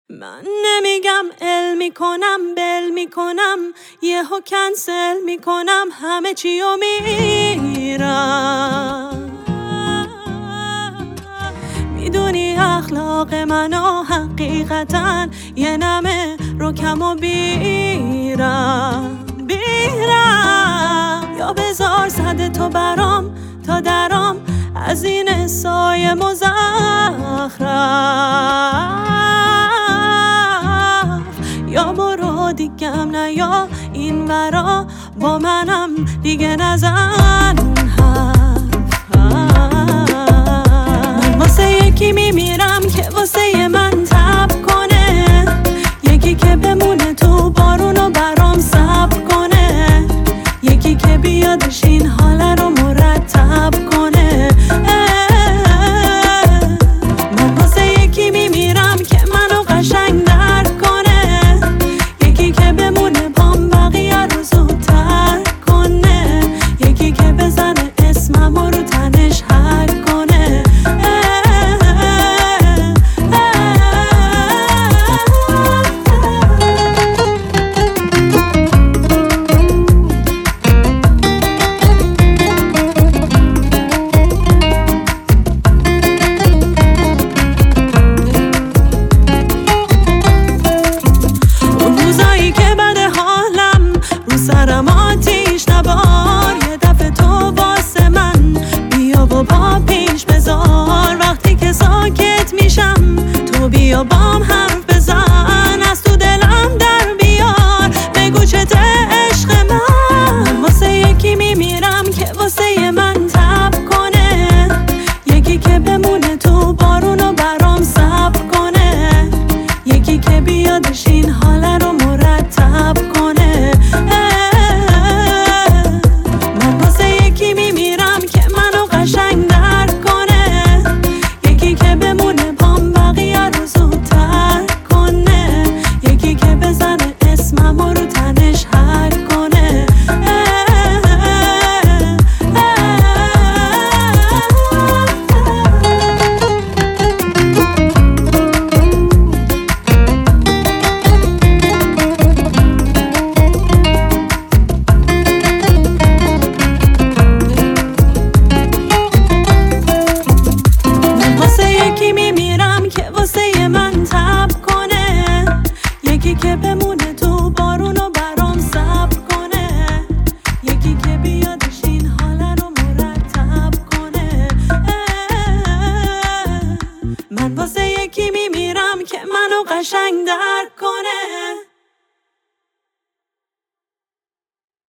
من نمیگم میکنم بل میکنم یهو کنسل میکنم همه چیو میرم. میدونی اخلاق منو حقیقتا یه نمه رو کم و بیرم یا بذار صد تو برام تا درام از این سایه مزخرف، یا برو دیگم نه یا این ورا با منم دیگه نزن حرف. من واسه یکی میمیرم که واسه من تب کنه، یکی که بمونه تو بارونو برام صبر کنه، یکی که بیادش این حاله رو مرتب کنه. من واسه یکی میمیرم که منو قشنگ درک کنه، یکی که بمونه پام بقیه رو زودتر کنه، یکی که بزنه اسمم رو تنش حک کنه. سرم آتیش نبار، یه دفعه تو واسه من بیا و پا پیش بذار، وقتی که ساکت میشم تو بیا بام حرف بزن، از تو دلم در بیار بگو چته عشق من واسه یکی میمیرم که واسه من تب کنه، یکی که بمونه تو بارونو برام صبر کنه، یکی که بیادش این حاله رو مرتب کنه. قشنگ درک کنه، یکی که بمونه پام بقیه رو زودتر کنه، یکی که بزنه اسمم رو تنش حک کنه. واسه من تب کنه، یکی که بمونه تو بارونو برام صبر کنه، یکی که بیادش این حاله رو مرتب کنه. من واسه یکی میمیرم که منو قشنگ درک کنه.